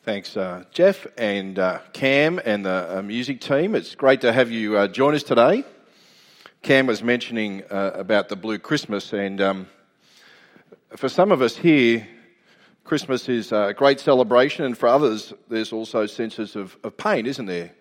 Thanks, Jeff and Cam and the music team. It's great to have you join us today. Cam was mentioning about the Blue Christmas, and for some of us here, Christmas is a great celebration, and for others, there's also senses of pain, isn't there?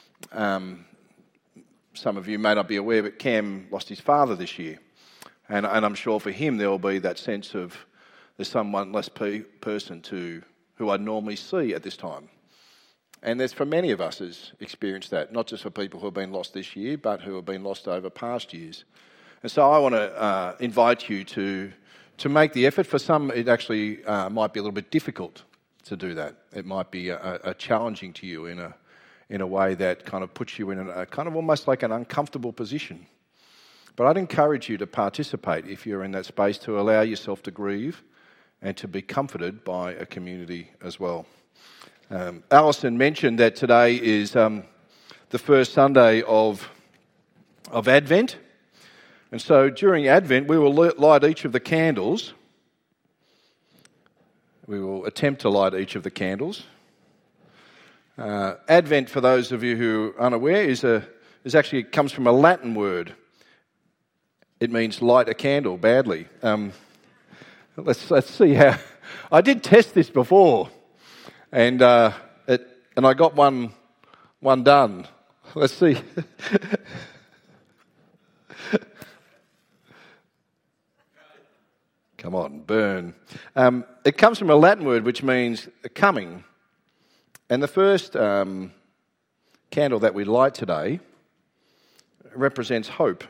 Some of you may not be aware, but Cam lost his father this year, and I'm sure for him there will be that sense of there's someone less person who I normally see at this time. And there's for many of us has experienced that, not just for people who have been lost this year, but who have been lost over past years. And so I want to invite you to make the effort. For some, it actually might be a little bit difficult to do that. It might be a challenging to you in a way that kind of puts you in a kind of almost like an uncomfortable position. But I'd encourage you to participate if you're in that space, to allow yourself to grieve and to be comforted by a community as well. Alison mentioned that today is the first Sunday of Advent. And so during Advent, we will light each of the candles. We will attempt to light each of the candles. Advent, for those of you who are unaware, it comes from a Latin word. It means light a candle badly. Let's see how. I did test this before, and I got one done. Let's see. Come on, burn. It comes from a Latin word which means coming, and the first candle that we light today represents hope.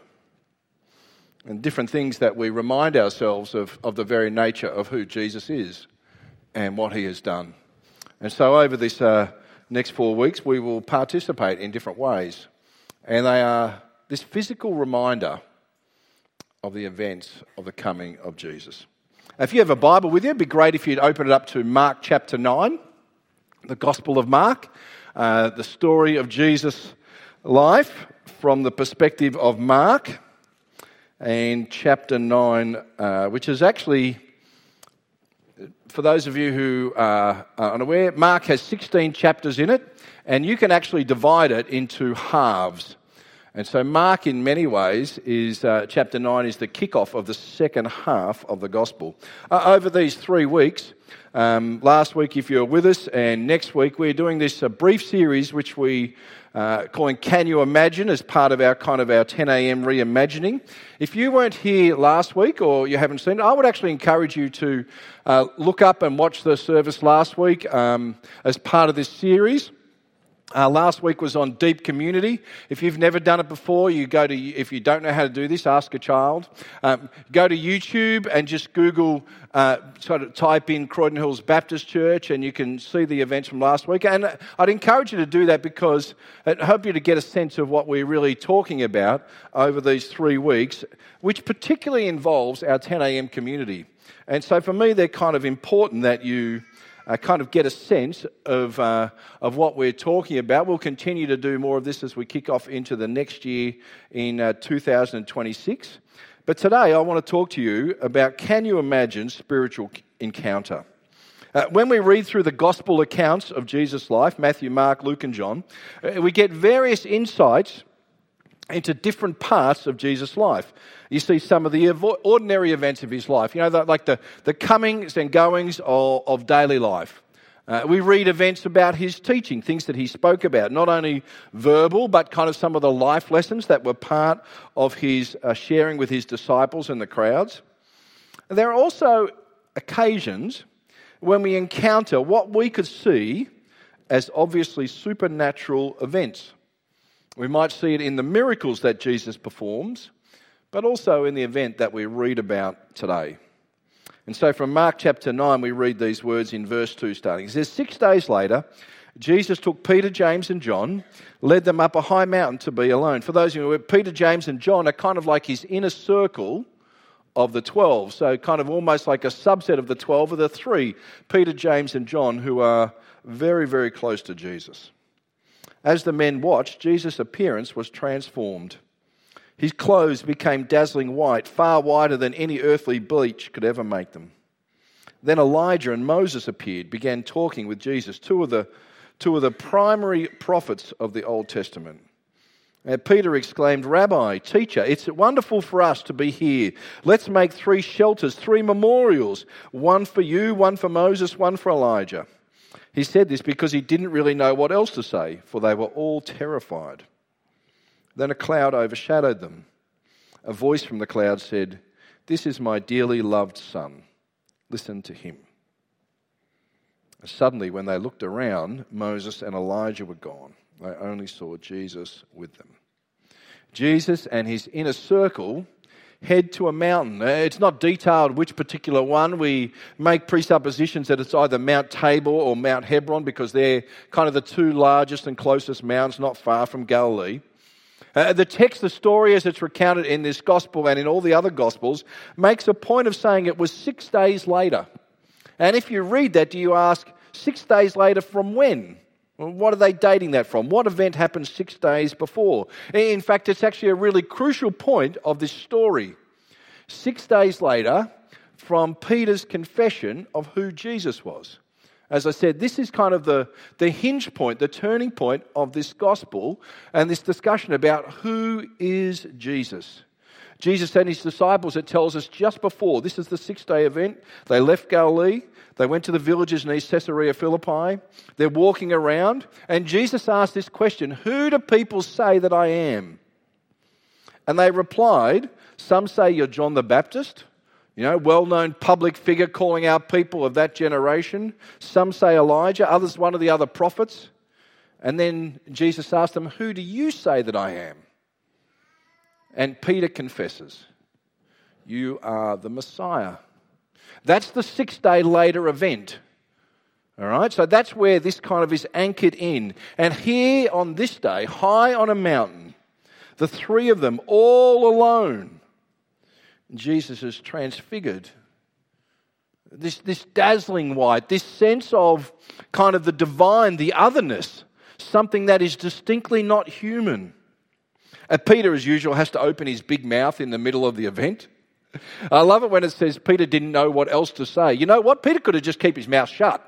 And different things that we remind ourselves of the very nature of who Jesus is and what he has done. And so over this next 4 weeks, we will participate in different ways. And they are this physical reminder of the events of the coming of Jesus. If you have a Bible with you, it'd be great if you'd open it up to Mark chapter 9, the Gospel of Mark, the story of Jesus' life from the perspective of Mark. And chapter 9, which is actually, for those of you who are unaware, Mark has 16 chapters in it, and you can actually divide it into halves. And so Mark, in many ways, is chapter 9 is the kickoff of the second half of the Gospel. Over these 3 weeks, last week if you're with us, and next week, we're doing this brief series which we calling Can You Imagine, as part of our 10 a.m. reimagining. If you weren't here last week or you haven't seen it, I would actually encourage you to look up and watch the service last week as part of this series. Last week was on deep community. If you've never done it before, if you don't know how to do this, ask a child. Go to YouTube and just Google, type in Croydon Hills Baptist Church, and you can see the events from last week. And I'd encourage you to do that because it helps you to get a sense of what we're really talking about over these 3 weeks, which particularly involves our 10 a.m. community. And so for me, they're kind of important that you kind of get a sense of what we're talking about. We'll continue to do more of this as we kick off into the next year in 2026. But today I want to talk to you about Can You Imagine Spiritual Encounter? When we read through the gospel accounts of Jesus' life, Matthew, Mark, Luke and John, we get various insights into different parts of Jesus' life. You see some of the ordinary events of his life, like the comings and goings of daily life. We read events about his teaching, things that he spoke about, not only verbal, but kind of some of the life lessons that were part of his sharing with his disciples and the crowds. And there are also occasions when we encounter what we could see as obviously supernatural events. We might see it in the miracles that Jesus performs, but also in the event that we read about today. And so from Mark chapter 9, we read these words in verse 2 starting. It says, 6 days later, Jesus took Peter, James and John, led them up a high mountain to be alone. For those of you who know, Peter, James and John are kind of like his inner circle of the 12. So kind of almost like a subset of the 12 of the 3, Peter, James and John, who are very, very close to Jesus. As the men watched, Jesus' appearance was transformed. His clothes became dazzling white, far whiter than any earthly bleach could ever make them. Then Elijah and Moses appeared, began talking with Jesus, two of the primary prophets of the Old Testament. And Peter exclaimed, "Rabbi, teacher, it's wonderful for us to be here. Let's make 3 shelters, 3 memorials, one for you, one for Moses, one for Elijah." He said this because he didn't really know what else to say, for they were all terrified. Then a cloud overshadowed them. A voice from the cloud said, "This is my dearly loved son. Listen to him." Suddenly, when they looked around, Moses and Elijah were gone. They only saw Jesus with them. Jesus and his inner circle head to a mountain. It's not detailed which particular one. We make presuppositions that it's either Mount Tabor or Mount Hebron because they're kind of the 2 largest and closest mountains not far from Galilee. The text, the story as it's recounted in this gospel and in all the other gospels, makes a point of saying it was 6 days later. And if you read that, do you ask, 6 days later from when? Well, what are they dating that from? What event happened 6 days before? In fact, it's actually a really crucial point of this story. 6 days later, from Peter's confession of who Jesus was. As I said, this is kind of the hinge point, the turning point of this gospel and this discussion about who is Jesus. Jesus and his disciples, it tells us just before, this is the 6-day event, they left Galilee, they went to the villages in East Caesarea Philippi, they're walking around, and Jesus asked this question, "Who do people say that I am?" And they replied, "Some say you're John the Baptist, well-known public figure calling out people of that generation. Some say Elijah, others one of the other prophets." And then Jesus asked them, "Who do you say that I am?" And Peter confesses, "You are the Messiah." That's the 6-day later event. All right, so that's where this kind of is anchored in. And here on this day, high on a mountain, the 3 of them all alone, Jesus is transfigured. This dazzling white, this sense of kind of the divine, the otherness, something that is distinctly not human. Peter, as usual, has to open his big mouth in the middle of the event. I love it when it says Peter didn't know what else to say. You know what? Peter could have just kept his mouth shut.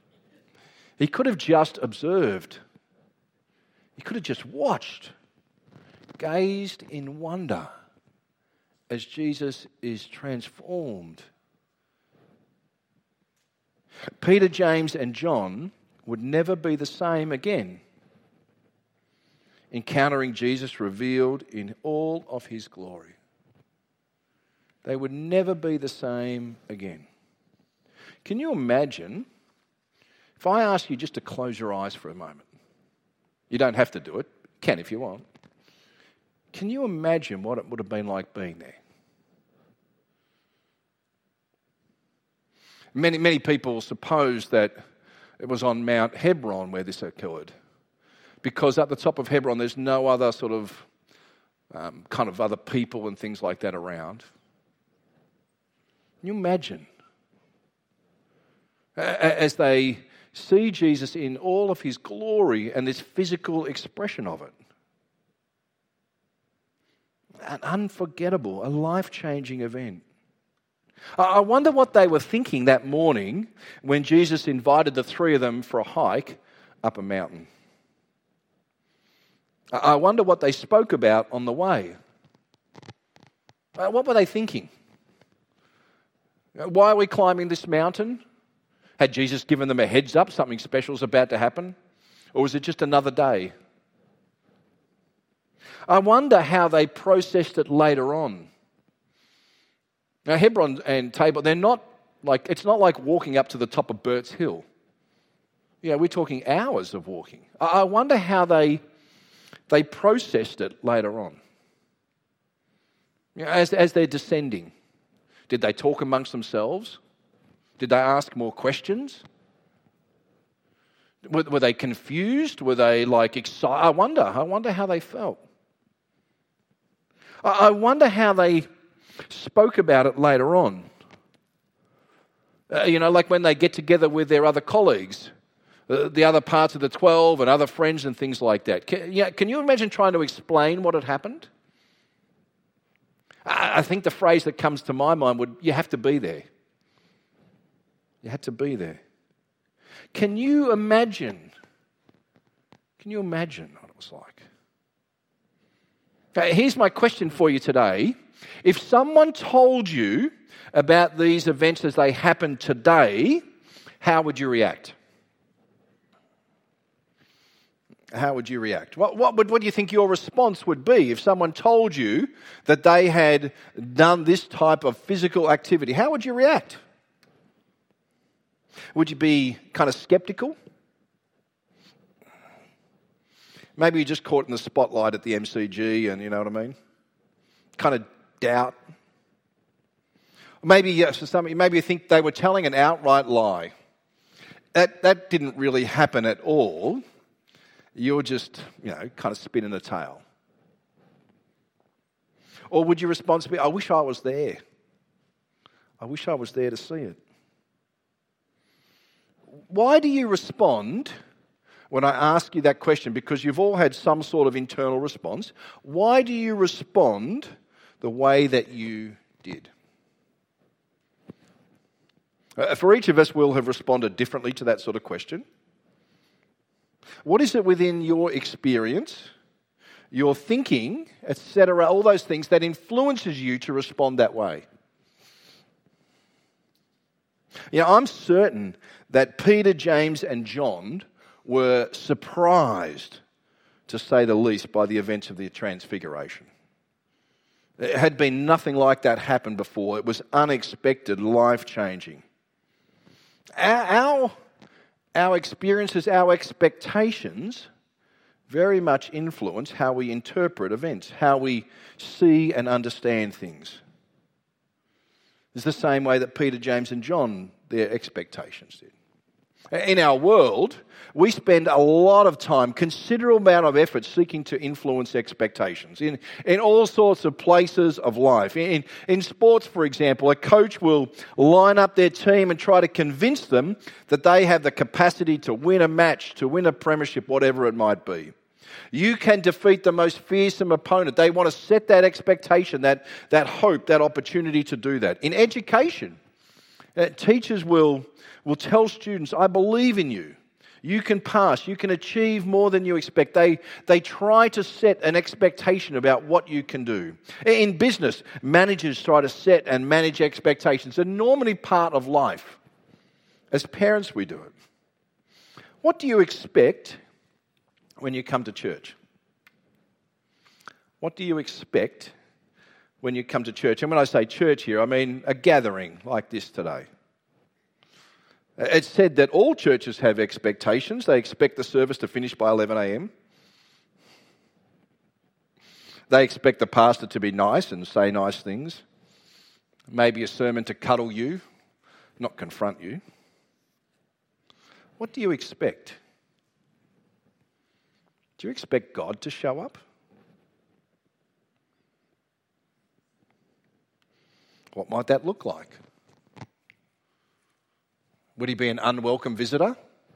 He could have just observed. He could have just watched, gazed in wonder as Jesus is transformed. Peter, James, and John would never be the same again, encountering Jesus revealed in all of his glory. They would never be the same again. Can you imagine if I ask you just to close your eyes for a moment? You don't have to do it. You can if you want. Can you imagine what it would have been like being there? Many people suppose that it was on Mount Hebron where this occurred, because at the top of Hebron there's no other sort of kind of other people and things like that around. Can you imagine? As they see Jesus in all of his glory and this physical expression of it. An unforgettable, a life-changing event. I wonder what they were thinking that morning when Jesus invited the 3 of them for a hike up a mountain. I wonder what they spoke about on the way. What were they thinking? Why are we climbing this mountain? Had Jesus given them a heads up, something special is about to happen? Or was it just another day? I wonder how they processed it later on. Now, Hebron and Tabor, it's not like walking up to the top of Burt's Hill. We're talking hours of walking. I wonder how they processed it later on. As they're descending. Did they talk amongst themselves? Did they ask more questions? Were they confused? Were they excited? I wonder how they felt. I wonder how they spoke about it later on. Like when they get together with their other colleagues, the other parts of the 12 and other friends and things like that. Can you imagine trying to explain what had happened? I think the phrase that comes to my mind would, you have to be there. You had to be there. Can you imagine what it was like? Okay, here's my question for you today. If someone told you about these events as they happen today, how would you react? How would you react? What do you think your response would be if someone told you that they had done this type of physical activity? How would you react? Would you be kind of skeptical? Maybe you just caught in the spotlight at the MCG and you know what I mean? Kind of doubt. Maybe for some, maybe you think they were telling an outright lie. That didn't really happen at all. You're just, kind of spinning a tale. Or would your response be, I wish I was there. I wish I was there to see it. Why do you respond when I ask you that question? Because you've all had some sort of internal response. Why do you respond the way that you did? For each of us, we'll have responded differently to that sort of question. What is it within your experience, your thinking, etc., all those things that influences you to respond that way? I'm certain that Peter, James and John were surprised, to say the least, by the events of the Transfiguration. There had been nothing like that happen before. It was unexpected, life-changing. Our experiences, our expectations very much influence how we interpret events, how we see and understand things. It's the same way that Peter, James and John, their expectations did. In our world, we spend a lot of time, considerable amount of effort seeking to influence expectations in all sorts of places of life. In sports, for example, a coach will line up their team and try to convince them that they have the capacity to win a match, to win a premiership, whatever it might be. You can defeat the most fearsome opponent. They want to set that expectation, that hope, that opportunity to do that. In education, teachers will tell students, I believe in you. You can pass. You can achieve more than you expect. They try to set an expectation about what you can do. In business, managers try to set and manage expectations. They're normally part of life. As parents, we do it. What do you expect when you come to church? What do you expect when you come to church? And when I say church here, I mean a gathering like this today. It's said that all churches have expectations. They expect the service to finish by 11 a.m. They expect the pastor to be nice and say nice things. Maybe a sermon to cuddle you, not confront you. What do you expect? Do you expect God to show up? What might that look like? Would he be an unwelcome visitor?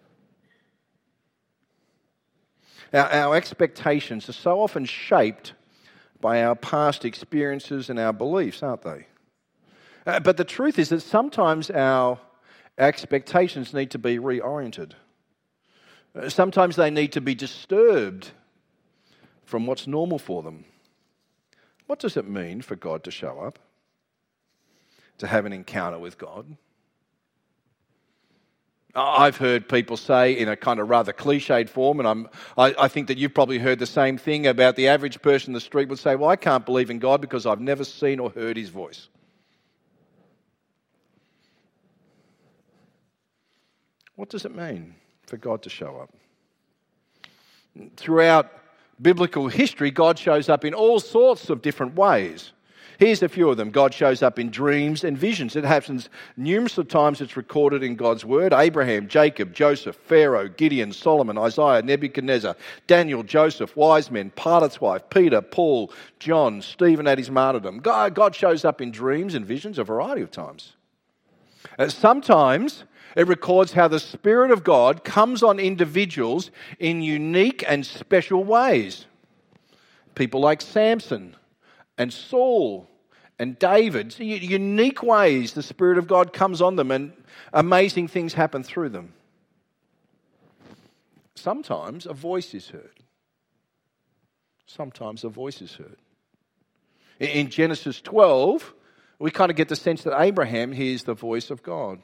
Our expectations are so often shaped by our past experiences and our beliefs, aren't they? But the truth is that sometimes our expectations need to be reoriented. Sometimes they need to be disturbed from what's normal for them. What does it mean for God to show up? To have an encounter with God? I've heard people say in a kind of rather cliched form, and I think that you've probably heard the same thing about the average person in the street would say, well, I can't believe in God because I've never seen or heard his voice. What does it mean for God to show up? Throughout biblical history, God shows up in all sorts of different ways. Here's a few of them. God shows up in dreams and visions. It happens numerous of times. It's recorded in God's word. Abraham, Jacob, Joseph, Pharaoh, Gideon, Solomon, Isaiah, Nebuchadnezzar, Daniel, Joseph, wise men, Pilate's wife, Peter, Paul, John, Stephen at his martyrdom. God shows up in dreams and visions a variety of times. Sometimes it records how the Spirit of God comes on individuals in unique and special ways. People like Samson and Saul and David, unique ways the Spirit of God comes on them and amazing things happen through them. Sometimes a voice is heard. Sometimes a voice is heard. In Genesis 12, we kind of get the sense that Abraham hears the voice of God.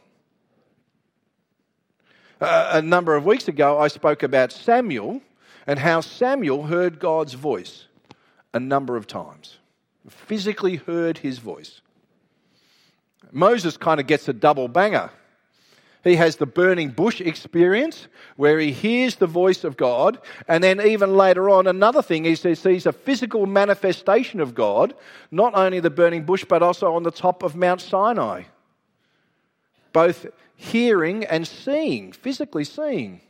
A number of weeks ago, I spoke about Samuel and how Samuel heard God's voice a number of times. Physically heard his voice. Moses kind of gets a double banger. He has the burning bush experience where he hears the voice of God, and then even later on, another thing is he sees a physical manifestation of God, not only the burning bush but also on the top of Mount Sinai. Both hearing and seeing, physically seeing.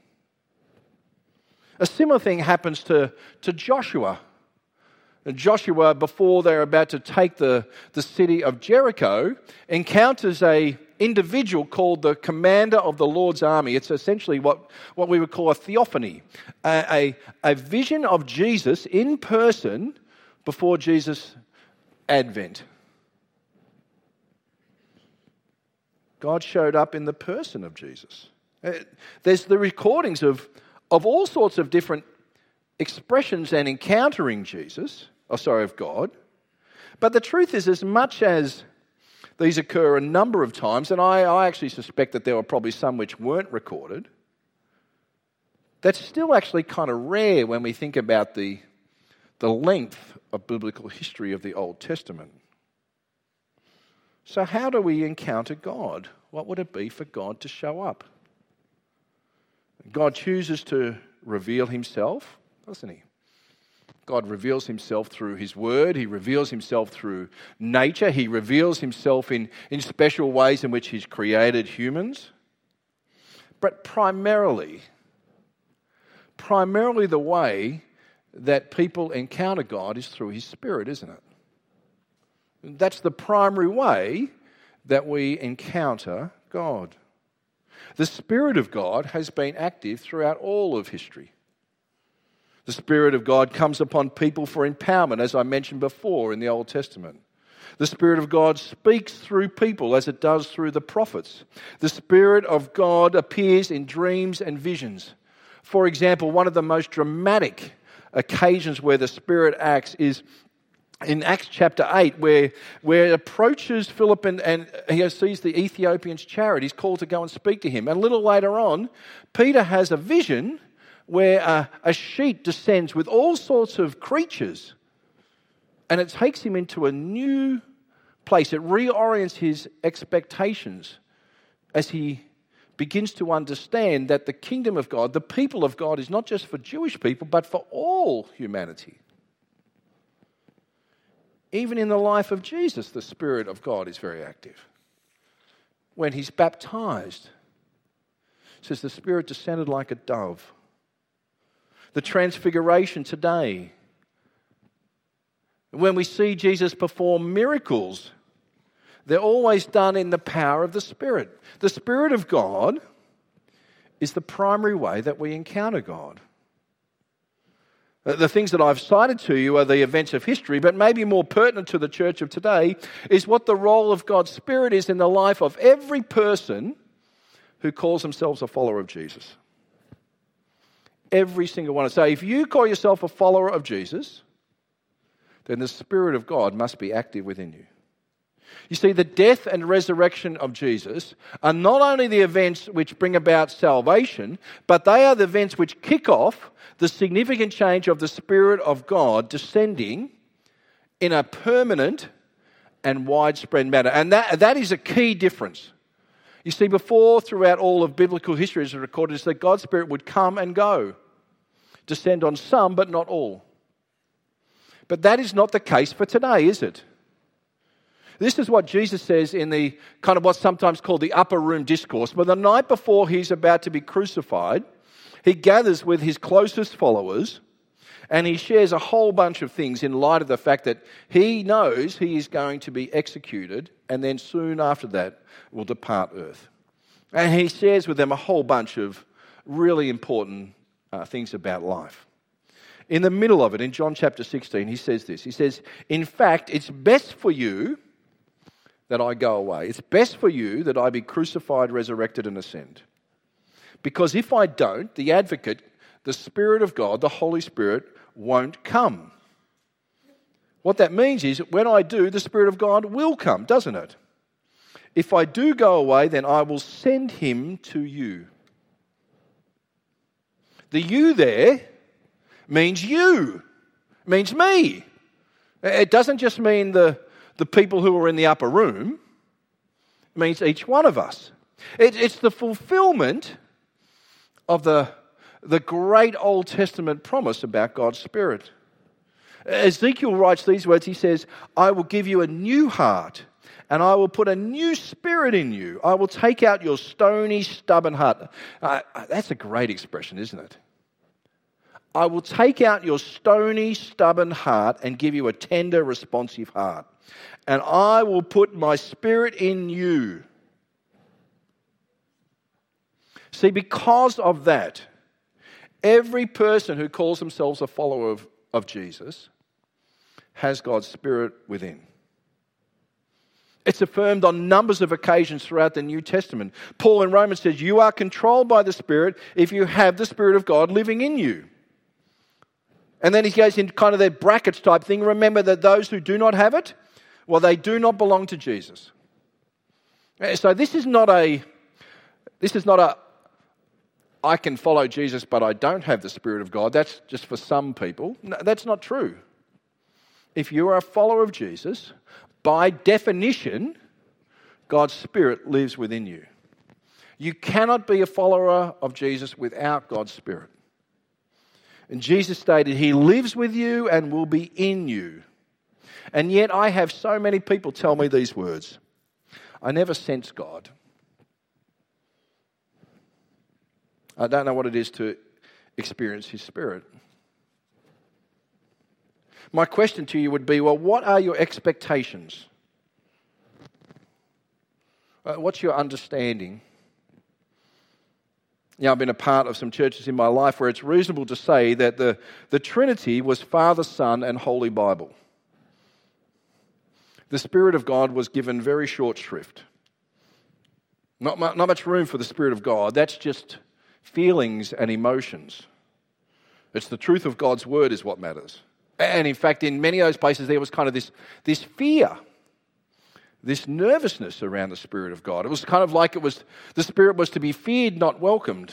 A similar thing happens to Joshua. Joshua, before they're about to take the city of Jericho, encounters an individual called the commander of the Lord's army. It's essentially what we would call a theophany, a vision of Jesus in person before Jesus' advent. God showed up in the person of Jesus. There's the recordings of all sorts of different expressions and encountering of God. But the truth is, as much as these occur a number of times, and I actually suspect that there were probably some which weren't recorded, that's still actually kind of rare when we think about the length of biblical history of the Old Testament. So how do we encounter God? What would it be for God to show up? God chooses to reveal himself, doesn't he? God reveals himself through his word. He reveals himself through nature. He reveals himself in special ways in which he's created humans. But primarily the way that people encounter God is through his Spirit, isn't it? That's the primary way that we encounter God. The Spirit of God has been active throughout all of history. The Spirit of God comes upon people for empowerment, as I mentioned before in the Old Testament. The Spirit of God speaks through people as it does through the prophets. The Spirit of God appears in dreams and visions. For example, one of the most dramatic occasions where the Spirit acts is in Acts chapter 8, where it approaches Philip and he sees the Ethiopian's chariot. He's called to go and speak to him. And a little later on, Peter has a vision where a sheet descends with all sorts of creatures, and it takes him into a new place. It reorients his expectations as he begins to understand that the kingdom of God, the people of God, is not just for Jewish people, but for all humanity. Even in the life of Jesus, the Spirit of God is very active. When he's baptized, it says the Spirit descended like a dove. The transfiguration today. When we see Jesus perform miracles, they're always done in the power of the Spirit. The Spirit of God is the primary way that we encounter God. The things that I've cited to you are the events of history, but maybe more pertinent to the church of today is what the role of God's Spirit is in the life of every person who calls themselves a follower of Jesus. Every single one. So if you call yourself a follower of Jesus, then the Spirit of God must be active within you. You see, the death and resurrection of Jesus are not only the events which bring about salvation, but they are the events which kick off the significant change of the Spirit of God descending in a permanent and widespread manner. And that is a key difference. You see, before, throughout all of biblical history, as recorded, is that God's Spirit would come and go, descend on some, but not all. But that is not the case for today, is it? This is what Jesus says in the kind of what's sometimes called the upper room discourse. But the night before he's about to be crucified, he gathers with his closest followers and he shares a whole bunch of things in light of the fact that he knows he is going to be executed and then soon after that will depart earth. And he shares with them a whole bunch of really important things about life. In the middle of it, in John chapter 16, he says this. He says, "In fact, it's best for you that I go away. It's best for you that I be crucified, resurrected, and ascend. Because if I don't, the advocate, the Spirit of God, the Holy Spirit, won't come. What that means is when I do, the Spirit of God will come, doesn't it? If I do go away, then I will send him to you. The you there means you, means me. It doesn't just mean the people who are in the upper room. It means each one of us. It's the fulfillment of the great Old Testament promise about God's Spirit. Ezekiel writes these words. He says, I will give you a new heart, and I will put a new spirit in you. I will take out your stony, stubborn heart. That's a great expression, isn't it? I will take out your stony, stubborn heart and give you a tender, responsive heart. And I will put my spirit in you. See, because of that, every person who calls themselves a follower of Jesus has God's Spirit within. It's affirmed on numbers of occasions throughout the New Testament. Paul in Romans says, you are controlled by the Spirit if you have the Spirit of God living in you. And then he goes into kind of that brackets type thing. Remember that those who do not have it, well, they do not belong to Jesus. So this is not a I can follow Jesus, but I don't have the Spirit of God. That's just for some people. No, that's not true. If you are a follower of Jesus, by definition, God's Spirit lives within you. You cannot be a follower of Jesus without God's Spirit. And Jesus stated, he lives with you and will be in you. And yet I have so many people tell me these words. I never sense God. I don't know what it is to experience his Spirit. My question to you would be, well, what are your expectations? What's your understanding? I've been a part of some churches in my life where it's reasonable to say that the Trinity was Father, Son, and Holy Bible. The Spirit of God was given very short shrift. Not much room for the Spirit of God. That's just feelings and emotions. It's the truth of God's Word is what matters. And in fact, in many of those places, there was kind of this fear, this nervousness around the Spirit of God. It was kind of like the Spirit was to be feared, not welcomed.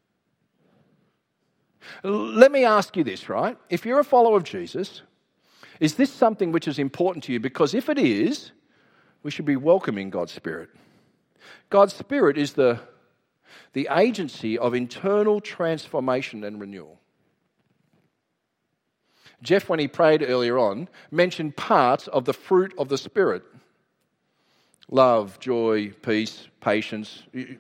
Let me ask you this, right? If you're a follower of Jesus, is this something which is important to you? Because if it is, we should be welcoming God's Spirit. God's Spirit is the agency of internal transformation and renewal. Jeff, when he prayed earlier on, mentioned parts of the fruit of the Spirit. Love, joy, peace, patience.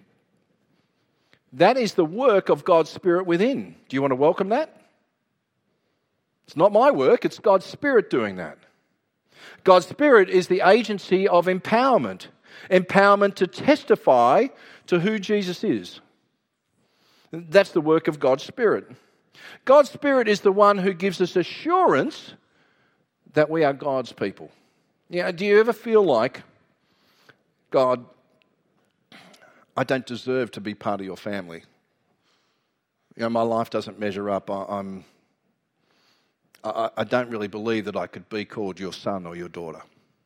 That is the work of God's Spirit within. Do you want to welcome that? It's not my work, it's God's Spirit doing that. God's Spirit is the agency of empowerment. Empowerment to testify to who Jesus is. That's the work of God's Spirit. God's Spirit is the one who gives us assurance that we are God's people. Do you ever feel like, God, I don't deserve to be part of your family? My life doesn't measure up. I don't really believe that I could be called your son or your daughter.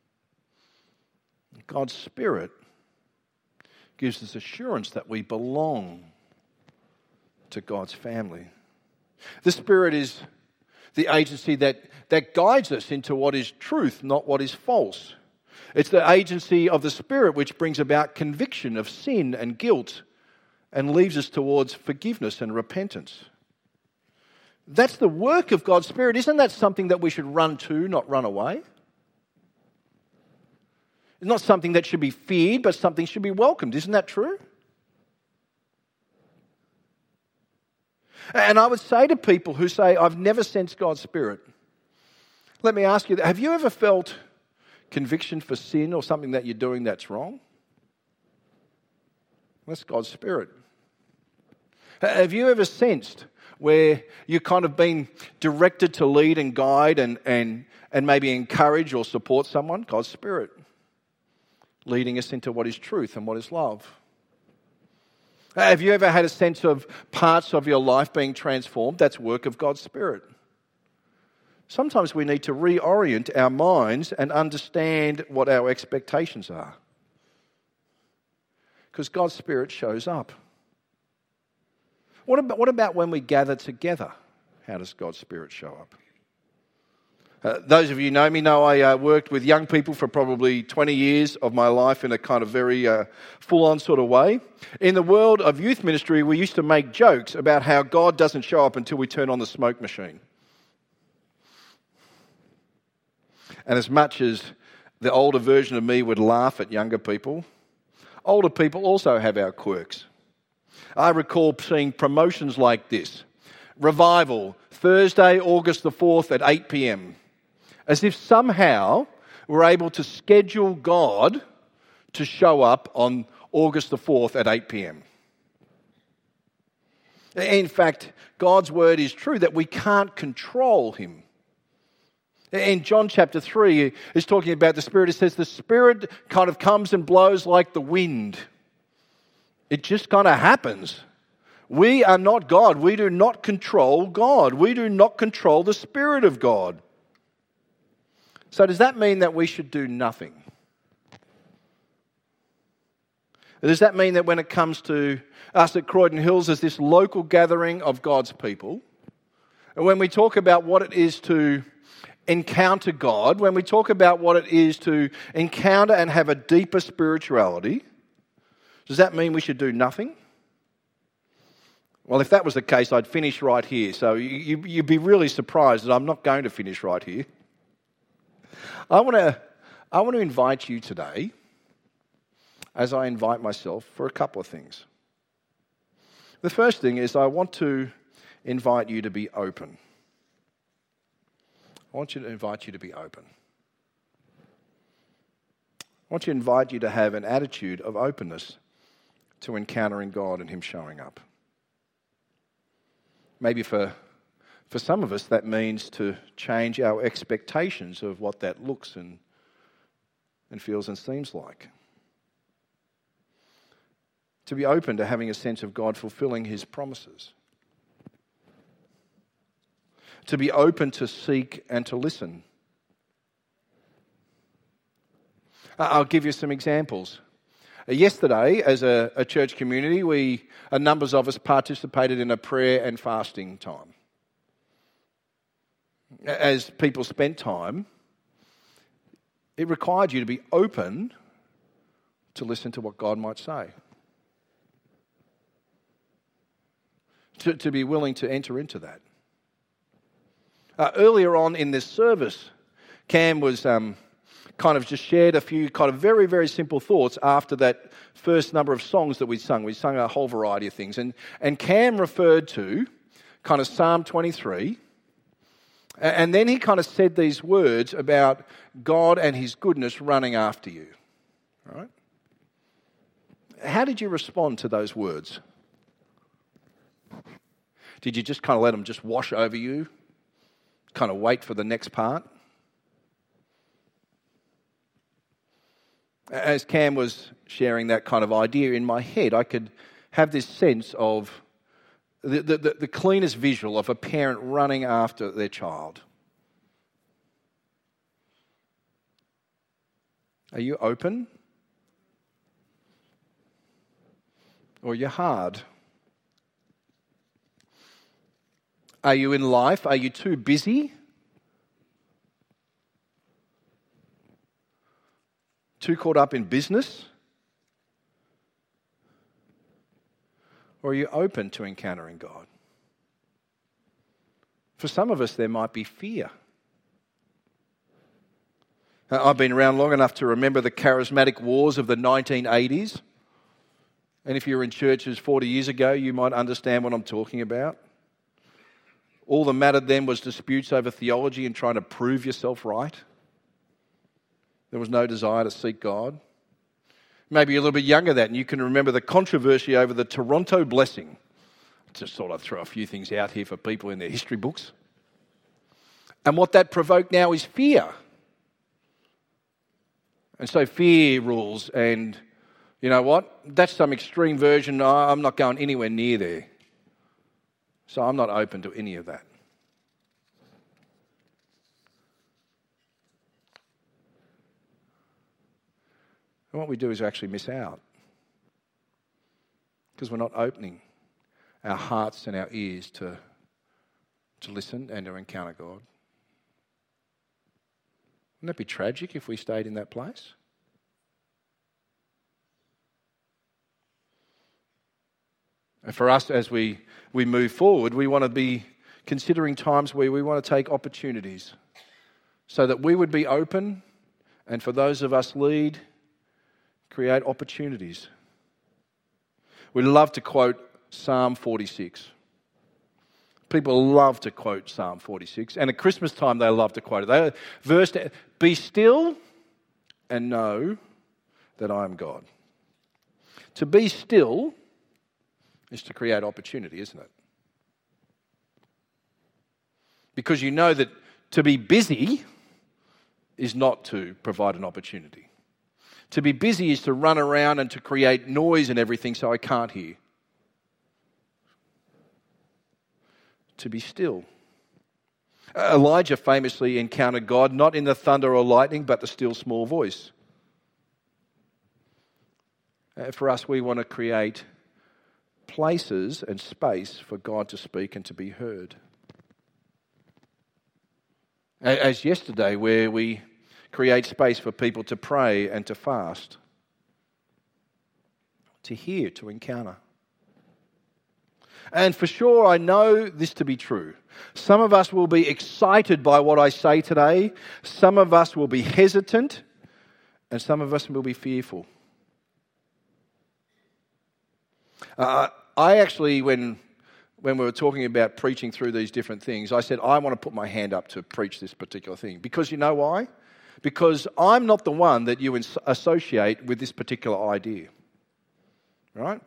God's Spirit gives us assurance that we belong to God's family. The Spirit is the agency that guides us into what is truth, not what is false. It's the agency of the Spirit which brings about conviction of sin and guilt and leads us towards forgiveness and repentance. That's the work of God's Spirit. Isn't that something that we should run to, not run away? It's not something that should be feared, but something should be welcomed. Isn't that true? And I would say to people who say, I've never sensed God's Spirit, let me ask you, have you ever felt conviction for sin or something that you're doing that's wrong? That's God's Spirit. Have you ever sensed where you've kind of been directed to lead and guide and maybe encourage or support someone? God's Spirit leading us into what is truth and what is love. Have you ever had a sense of parts of your life being transformed? That's work of God's Spirit. Sometimes we need to reorient our minds and understand what our expectations are. Because God's Spirit shows up. What about when we gather together? How does God's Spirit show up? Those of you who know me know I worked with young people for probably 20 years of my life in a kind of very full-on sort of way. In the world of youth ministry, we used to make jokes about how God doesn't show up until we turn on the smoke machine. And as much as the older version of me would laugh at younger people, older people also have our quirks. I recall seeing promotions like this. Revival, Thursday, August the 4th at 8 p.m. As if somehow we're able to schedule God to show up on August the 4th at 8 p.m. In fact, God's word is true that we can't control him. In John chapter 3, it's talking about the Spirit. It says the Spirit kind of comes and blows like the wind. It just kind of happens. We are not God. We do not control God. We do not control the Spirit of God. So does that mean that we should do nothing? Does that mean that when it comes to us at Croydon Hills as this local gathering of God's people, and when we talk about what it is to encounter God, when we talk about what it is to encounter and have a deeper spirituality, does that mean we should do nothing? Well, if that was the case, I'd finish right here. So you'd be really surprised that I'm not going to finish right here. I want to invite you today, as I invite myself, for a couple of things. The first thing is I want to invite you to be open. I want to invite you to be open. I want to invite you to have an attitude of openness to encountering God and him showing up. Maybe for some of us that means to change our expectations of what that looks and feels and seems like. To be open to having a sense of God fulfilling his promises. To be open to seek and to listen. I'll give you some examples. Yesterday, as a church community, numbers of us participated in a prayer and fasting time. As people spent time, it required you to be open to listen to what God might say. To be willing to enter into that. Earlier on in this service, Cam was kind of just shared a few kind of very, very simple thoughts after that first number of songs that we'd sung. We'd sung a whole variety of things. And Cam referred to kind of Psalm 23. And then he kind of said these words about God and his goodness running after you. All right? How did you respond to those words? Did you just kind of let them just wash over you? Kind of wait for the next part? As Cam was sharing that kind of idea in my head, I could have this sense of the cleanest visual of a parent running after their child. Are you open? Or are you hard? Are you in life? Are you too busy? Too caught up in business? Or are you open to encountering God? For some of us, there might be fear. I've been around long enough to remember the charismatic wars of the 1980s. And if you were in churches 40 years ago, you might understand what I'm talking about. All that mattered then was disputes over theology and trying to prove yourself right. There was no desire to seek God. Maybe you're a little bit younger than that, and you can remember the controversy over the Toronto blessing. Just thought I'd throw a few things out here for people in their history books. And what that provoked now is fear. And so fear rules, and you know what? That's some extreme version. I'm not going anywhere near there. So I'm not open to any of that. And what we do is actually miss out because we're not opening our hearts and our ears to listen and to encounter God. Wouldn't that be tragic if we stayed in that place? And for us, as we move forward, we want to be considering times where we want to take opportunities so that we would be open, and for those of us lead, create opportunities. We love to quote Psalm 46. People love to quote Psalm 46. And at Christmas time, they love to quote it. Verse, be still and know that I am God. To be still is to create opportunity, isn't it? Because you know that to be busy is not to provide an opportunity. To be busy is to run around and to create noise and everything so I can't hear. To be still. Elijah famously encountered God not in the thunder or lightning, but the still small voice. For us, we want to create places and space for God to speak and to be heard. As yesterday, where we create space for people to pray and to fast, to hear, to encounter. And for sure, I know this to be true. Some of us will be excited by what I say today. Some of us will be hesitant. And some of us will be fearful. I actually, when we were talking about preaching through these different things, I said, I want to put my hand up to preach this particular thing. Because you know why? Because I'm not the one that you associate with this particular idea. Right?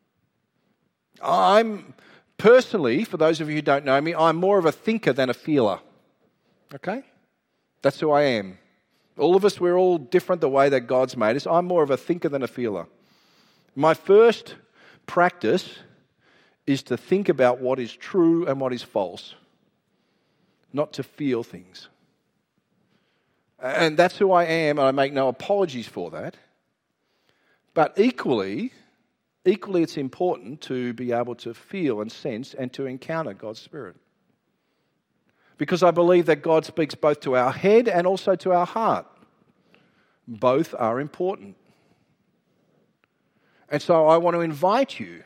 I'm personally, for those of you who don't know me, I'm more of a thinker than a feeler. Okay? That's who I am. All of us, we're all different the way that God's made us. I'm more of a thinker than a feeler. My first practice is to think about what is true and what is false, not to feel things. And that's who I am, and I make no apologies for that. But equally it's important to be able to feel and sense and to encounter God's Spirit. Because I believe that God speaks both to our head and also to our heart. Both are important. And so I want to invite you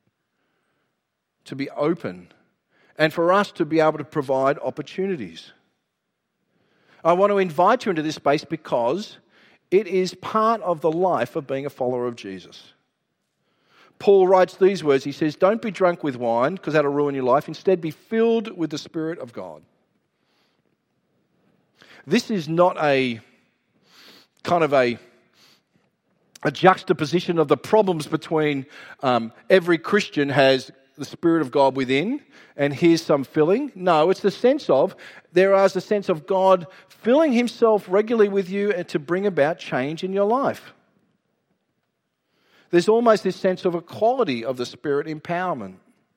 to be open and for us to be able to provide opportunities. I want to invite you into this space because it is part of the life of being a follower of Jesus. Paul writes these words. He says, don't be drunk with wine because that'll ruin your life. Instead, be filled with the Spirit of God. This is not a kind of a juxtaposition of the problems between every Christian has the Spirit of God within and here's some filling. No, it's the sense of, there is a sense of God filling himself regularly with you and to bring about change in your life. There's almost this sense of a quality of the Spirit empowerment.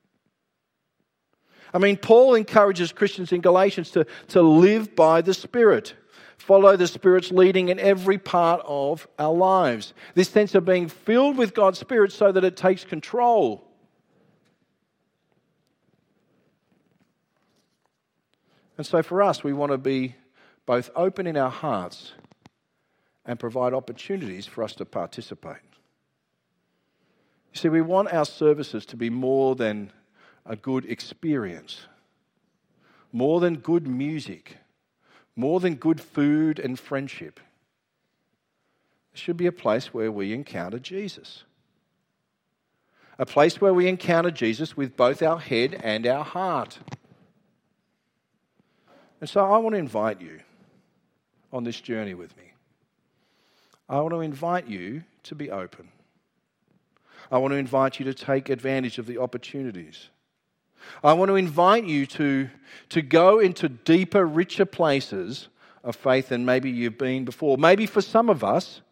I mean, Paul encourages Christians in Galatians to live by the Spirit. Follow the Spirit's leading in every part of our lives. This sense of being filled with God's Spirit so that it takes control. And so for us, we want to be both open in our hearts and provide opportunities for us to participate. You see, we want our services to be more than a good experience, more than good music, more than good food and friendship. It should be a place where we encounter Jesus. A place where we encounter Jesus with both our head and our heart. And so I want to invite you on this journey with me. I want to invite you to be open. I want to invite you to take advantage of the opportunities. I want to invite you to go into deeper, richer places of faith than maybe you've been before. Maybe for some of us,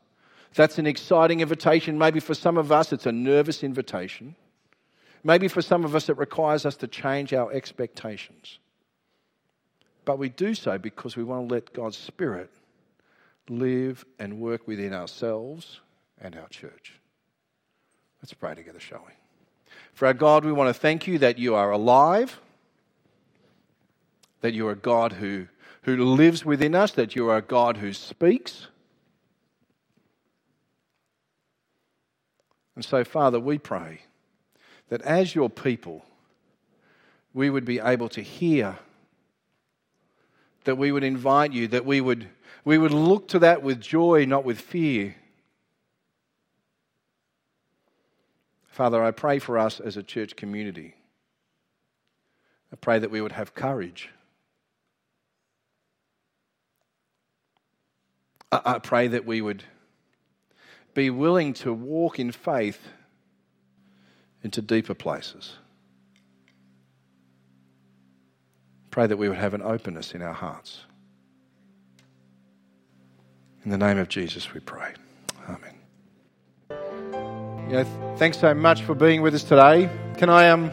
That's an exciting invitation. Maybe for some of us, it's a nervous invitation. Maybe for some of us, it requires us to change our expectations. But we do so because we want to let God's Spirit live and work within ourselves and our church. Let's pray together, shall we? For our God, we want to thank you that you are alive, that you are a God who lives within us, that you are a God who speaks. And so, Father, we pray that as your people, we would be able to hear, that we would invite you, that we would look to that with joy, not with fear. Father, I pray for us as a church community. I pray that we would have courage. I pray that we would be willing to walk in faith into deeper places. Pray that we would have an openness in our hearts. In the name of Jesus we pray. Amen. Thanks so much for being with us today. Can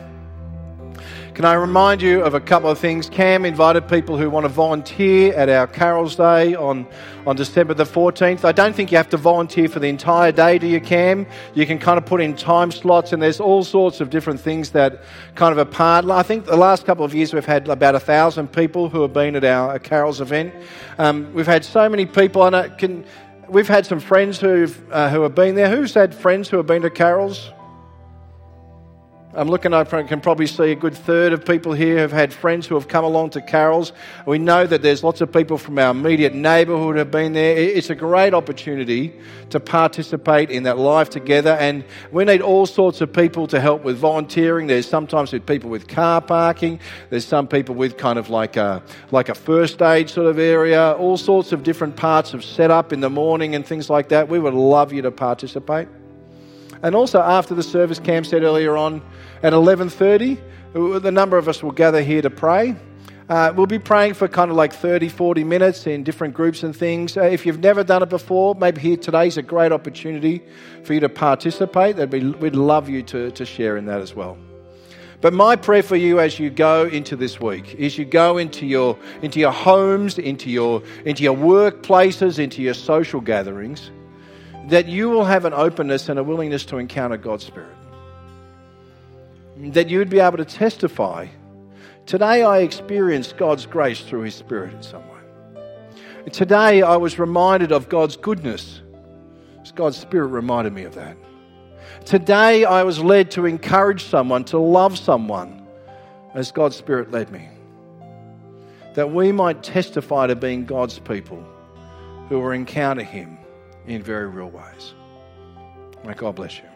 I remind you of a couple of things? Cam invited people who want to volunteer at our Carols Day on December the 14th. I don't think you have to volunteer for the entire day, do you, Cam? You can kind of put in time slots, and there's all sorts of different things that kind of are part. I think the last couple of years we've had about 1,000 people who have been at our Carols event. We've had so many people, and we've had some friends who have been there. Who's had friends who have been to Carols? I'm looking up, I can probably see a good third of people here have had friends who have come along to Carols. We know that there's lots of people from our immediate neighbourhood who have been there. It's a great opportunity to participate in that life together, and we need all sorts of people to help with volunteering. There's sometimes with people with car parking. There's some people with kind of like a first aid sort of area, all sorts of different parts of setup in the morning and things like that. We would love you to participate. And also after the service, Cam said earlier on, at 11:30, the number of us will gather here to pray. We'll be praying for kind of like 30, 40 minutes in different groups and things. If you've never done it before, maybe here today's a great opportunity for you to participate. We'd love you to share in that as well. But my prayer for you as you go into this week is you go into your homes, into your workplaces, into your social gatherings, that you will have an openness and a willingness to encounter God's Spirit. That you would be able to testify, today I experienced God's grace through His Spirit in some way. Today I was reminded of God's goodness. God's Spirit reminded me of that. Today I was led to encourage someone, to love someone, as God's Spirit led me. That we might testify to being God's people who will encounter Him in very real ways. May God bless you.